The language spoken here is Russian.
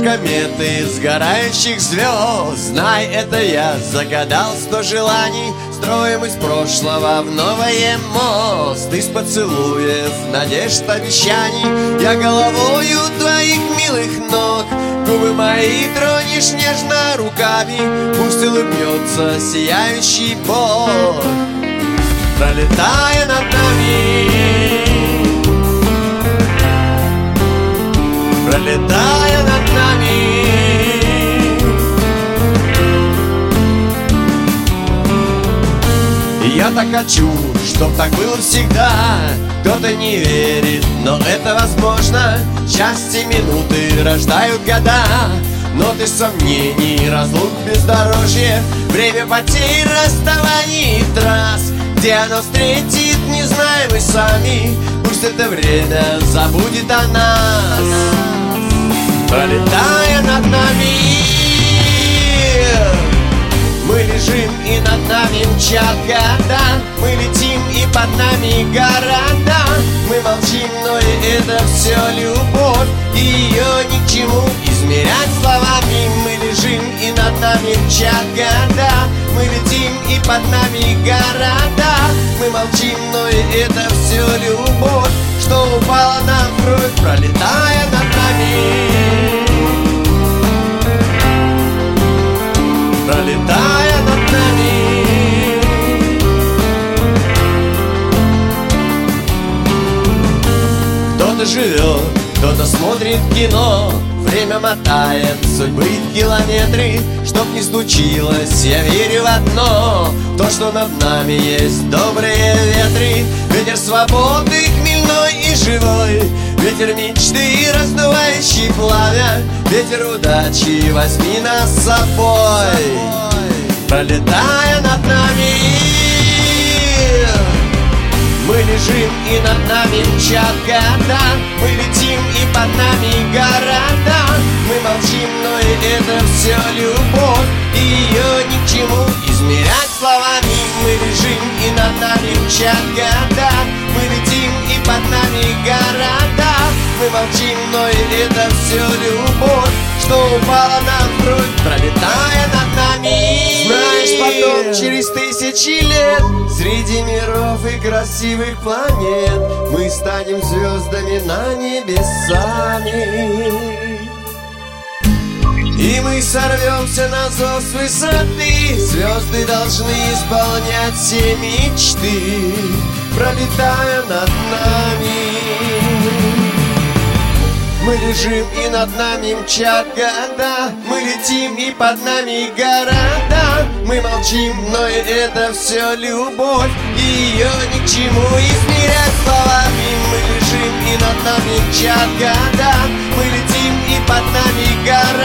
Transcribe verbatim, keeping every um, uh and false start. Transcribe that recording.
кометы сгорающих звезд. Знай, это я загадал сто желаний. Строим из прошлого в новое мост. Из поцелуев, надежд, обещаний. Я головою твоих милых ног. Губы мои тронешь нежно руками. Пусть улыбнется сияющий Бог, пролетая над нами, пролетая над нами. И я так хочу, чтоб так было всегда. Кто-то не верит, но это возможно. Счастье минуты рождают года. Ноты сомнений, разлук, бездорожье. Время потерь, расставаний и трасс. Где оно встретит, не знаем мы сами. Пусть это время забудет о нас, пролетая над нами. Мы лежим и над нами мчат года. Мы летим и под нами города. Мы молчим, но и это все любовь. И ее ни к чему измерять словами. Мы лежим и над нами мчат года. Мы летим и под нами города. Мы молчим, но и это все любовь, что упала нам в кровь, пролетая над нами, пролетая над нами. Кто-то живет, кто-то смотрит кино. Время мотает судьбы в километры. Чтоб не случилось, я верю в одно: то, что над нами есть добрые ветры. Ветер свободы, хмельной и живой. Ветер мечты, раздувающий пламя. Ветер удачи, возьми нас с собой, пролетая над нами. Мы лежим и над нами мчат года. Мы летим и под нами города. Мы молчим, но и это все любовь. И ее ни к чему измерять словами. Мы лежим и над нами мчат года. Мы летим и под нами города. Мы молчим, но и это все любовь, что упала нам в кровь, пролетая над нами. Знаешь, потом, через тысячи лет, среди миров и красивых планет, мы станем звездами на небесами. И мы сорвемся на зов с высоты. Звезды должны исполнять все мечты, пролетая над нами. Мы лежим и над нами мчат года. Мы летим и под нами города. Мы молчим, но и это все любовь. И ее ни к чему измерять словами. Мы лежим и над нами мчат года. Мы летим и под нами города.